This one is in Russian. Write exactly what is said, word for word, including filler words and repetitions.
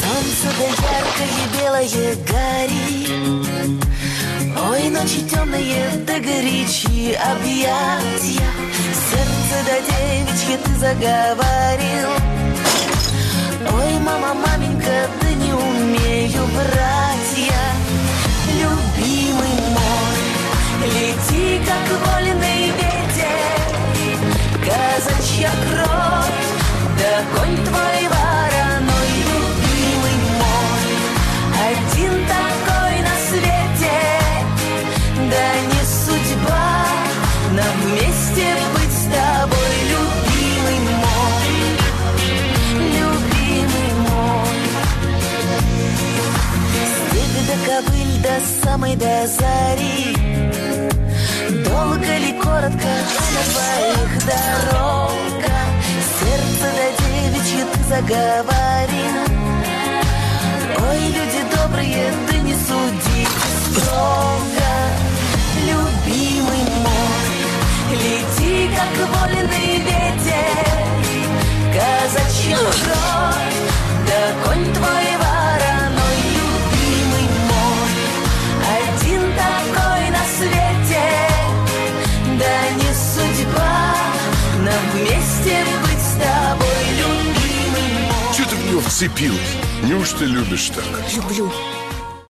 Солнце да яркое белое горит, ой, ночи темные да горячие объятия. Сердце да девичье ты заговорил, ой, мама, маменька, да не умею врать я. Любимый мой, лети, как вольный ветер, казачья кровь, да конь твой вороной. Любимый мой, один такой на свете, да не судьба нам вместе быть с тобой. Любимый мой, любимый мой. Степь до ковыль до самой до зари, долго ли, коротко на твоих дорогах. Сердце да девичье ты заговорил, ой, люди добрые, да не суди строго. Любимый мой, лети, как вольный ветер, казачья кровь, да конь твой вороной. Любимый мой, один такой на свете, да не судьба нам вместе быть с тобой. Любимый мой. Чего ты в него вцепилась? Неужто любишь так? Люблю.